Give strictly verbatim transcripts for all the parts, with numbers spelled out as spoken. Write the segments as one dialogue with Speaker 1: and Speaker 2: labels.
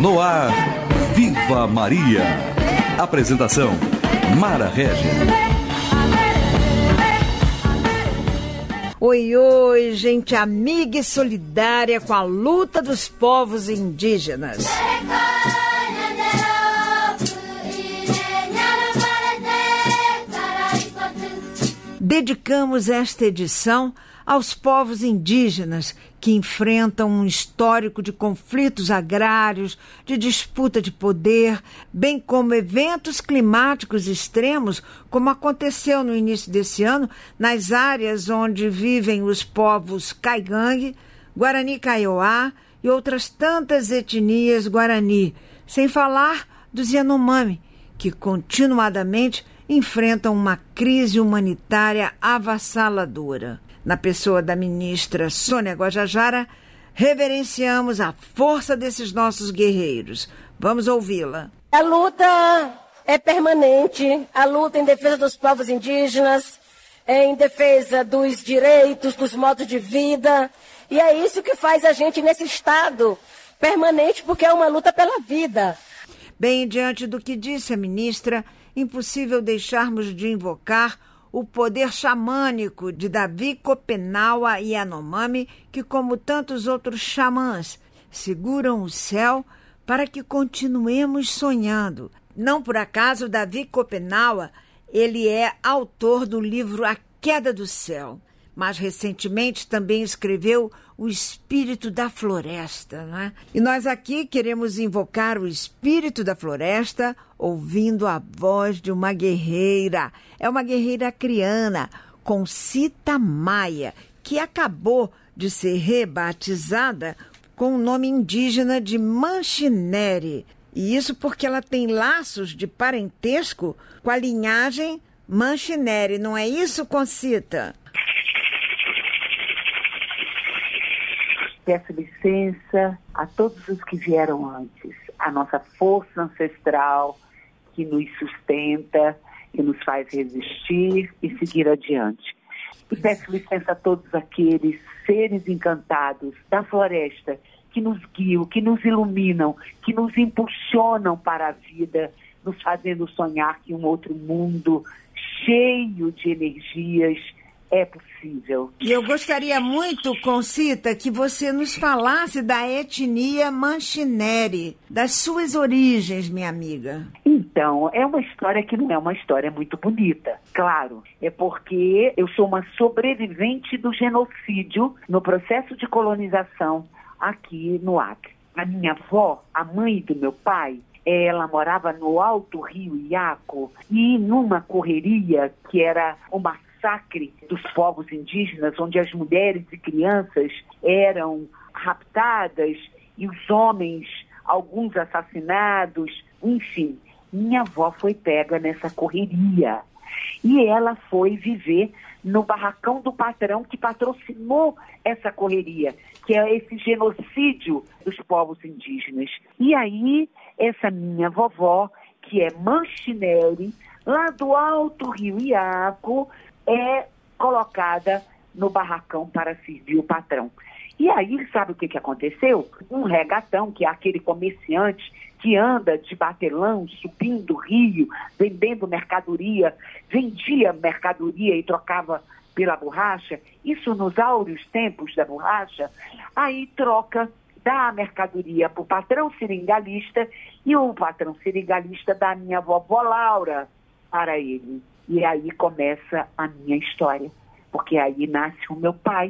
Speaker 1: No ar, Viva Maria. Apresentação, Mara Régia.
Speaker 2: Oi, oi, gente amiga e solidária com a luta dos povos indígenas. Dedicamos esta edição aos povos indígenas que enfrentam um histórico de conflitos agrários, de disputa de poder, bem como eventos climáticos extremos, como aconteceu no início desse ano nas áreas onde vivem os povos Caigangue, Guarani Kaiowá e outras tantas etnias Guarani, sem falar dos Yanomami, que continuadamente enfrentam uma crise humanitária avassaladora. Na pessoa da ministra Sônia Guajajara, reverenciamos a força desses nossos guerreiros. Vamos ouvi-la.
Speaker 3: A luta é permanente, a luta em defesa dos povos indígenas, em defesa dos direitos, dos modos de vida, e é isso que faz a gente nesse estado permanente, porque é uma luta pela vida.
Speaker 2: Bem, diante do que disse a ministra, impossível deixarmos de invocar o poder xamânico de Davi Copenaua e Yanomami, que, como tantos outros xamãs, seguram o céu para que continuemos sonhando. Não por acaso, Davi Copenaua, ele é autor do livro A Queda do Céu. Mais recentemente também escreveu O Espírito da Floresta, né? E nós aqui queremos invocar o Espírito da Floresta ouvindo a voz de uma guerreira. É uma guerreira criana, Concita Maia, que acabou de ser rebatizada com o nome indígena de Manchineri. E isso porque ela tem laços de parentesco com a linhagem Manchineri. Não é isso, Concita?
Speaker 4: Peço licença a todos os que vieram antes, a nossa força ancestral que nos sustenta, que nos faz resistir e seguir adiante. E peço licença a todos aqueles seres encantados da floresta que nos guiam, que nos iluminam, que nos impulsionam para a vida, nos fazendo sonhar que um outro mundo cheio de energias é possível.
Speaker 2: E eu gostaria muito, Concita, que você nos falasse da etnia Manchineri, das suas origens, minha amiga.
Speaker 4: Então, é uma história que não é uma história muito bonita, claro. É porque eu sou uma sobrevivente do genocídio no processo de colonização aqui no Acre. A minha avó, a mãe do meu pai, ela morava no Alto Rio Iaco e numa correria que era uma massacre dos povos indígenas, onde as mulheres e crianças eram raptadas e os homens, alguns assassinados, enfim. Minha avó foi pega nessa correria e ela foi viver no barracão do patrão que patrocinou essa correria, que é esse genocídio dos povos indígenas. E aí, essa minha vovó, que é Manchineri, lá do Alto Rio Iaco, é colocada no barracão para servir o patrão. E aí, sabe o que, que aconteceu? Um regatão, que é aquele comerciante que anda de batelão, subindo o rio, vendendo mercadoria, vendia mercadoria e trocava pela borracha, isso nos áureos tempos da borracha, aí troca, dá a mercadoria para o patrão seringalista e o patrão seringalista dá a minha vovó Laura para ele. E aí começa a minha história, porque aí nasce o meu pai,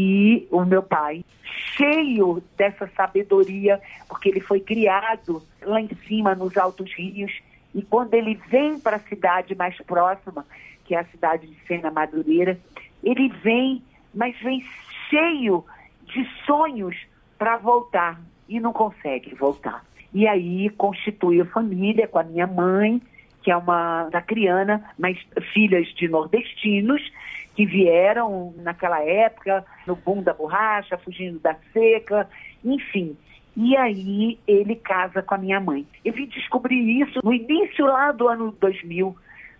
Speaker 4: e o meu pai, cheio dessa sabedoria, porque ele foi criado lá em cima, nos altos rios, e quando ele vem para a cidade mais próxima, que é a cidade de Sena Madureira, ele vem, mas vem cheio de sonhos para voltar, e não consegue voltar. E aí constitui a família com a minha mãe, que é uma dacriana, mas filhas de nordestinos, que vieram naquela época, no boom da borracha, fugindo da seca, enfim. E aí ele casa com a minha mãe. Eu vim descobrir isso no início lá do ano dois mil,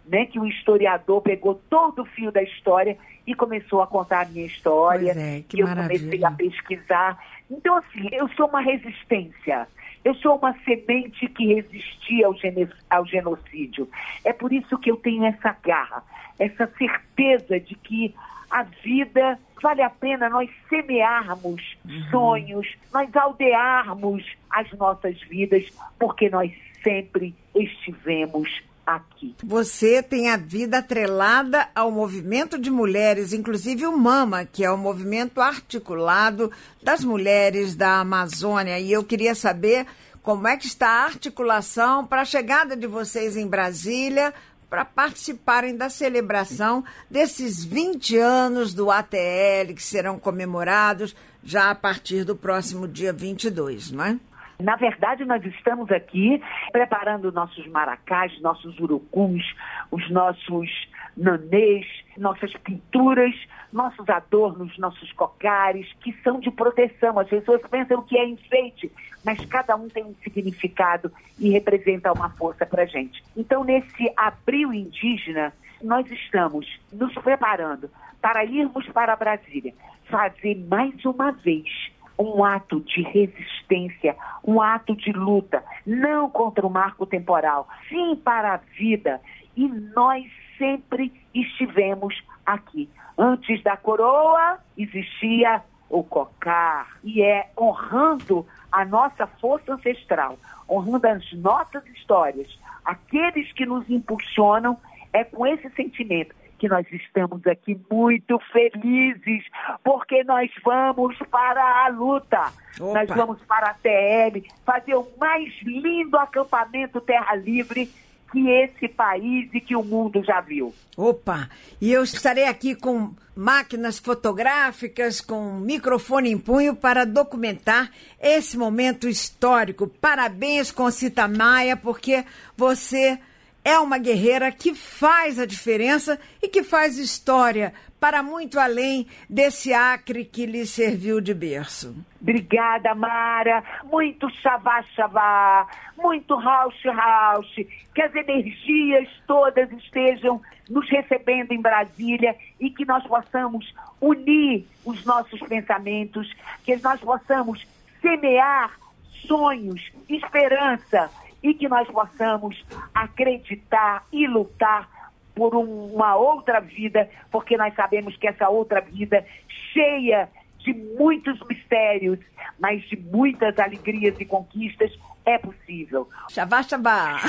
Speaker 4: né, que o historiador pegou todo o fio da história e começou a contar a minha história.
Speaker 2: Pois é, que
Speaker 4: e eu
Speaker 2: maravilha.
Speaker 4: comecei a pesquisar. Então, assim, eu sou uma resistência. Eu sou uma semente que resistia ao, gene- ao genocídio. É por isso que eu tenho essa garra, essa certeza de que a vida vale a pena nós semearmos uhum. sonhos, nós aldearmos as nossas vidas, porque nós sempre estivemos aqui.
Speaker 2: Você tem a vida atrelada ao movimento de mulheres, inclusive o MAMA, que é o movimento articulado das mulheres da Amazônia. E eu queria saber como é que está a articulação para a chegada de vocês em Brasília, para participarem da celebração desses vinte anos do A T L, que serão comemorados já a partir do próximo dia vinte e dois, não é?
Speaker 4: Na verdade, nós estamos aqui preparando nossos maracás, nossos urucuns, os nossos nanês, nossas pinturas, nossos adornos, nossos cocares, que são de proteção. As pessoas pensam que é enfeite, mas cada um tem um significado e representa uma força para a gente. Então, nesse abril indígena, nós estamos nos preparando para irmos para Brasília, fazer mais uma vez um ato de resistência, um ato de luta, não contra o marco temporal, sim para a vida. E nós sempre estivemos aqui. Antes da coroa, existia o cocar. E é honrando a nossa força ancestral, honrando as nossas histórias, aqueles que nos impulsionam, é com esse sentimento que nós estamos aqui muito felizes, porque nós vamos para a luta. Opa. Nós vamos para a T L, fazer o mais lindo acampamento Terra Livre que esse país e que o mundo já viu.
Speaker 2: Opa! E eu estarei aqui com máquinas fotográficas, com microfone em punho para documentar esse momento histórico. Parabéns, Concita Maia, porque você é uma guerreira que faz a diferença e que faz história para muito além desse Acre que lhe serviu de berço.
Speaker 4: Obrigada, Mara. Muito xavá, xavá. Muito rauche, rauche. Que as energias todas estejam nos recebendo em Brasília e que nós possamos unir os nossos pensamentos, que nós possamos semear sonhos, esperança, e que nós possamos acreditar e lutar por um, uma outra vida, porque nós sabemos que essa outra vida, cheia de muitos mistérios, mas de muitas alegrias e conquistas, é possível.
Speaker 2: Xavá, xavá!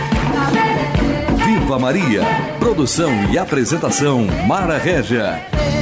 Speaker 1: Viva Maria! Produção e apresentação, Mara Régia.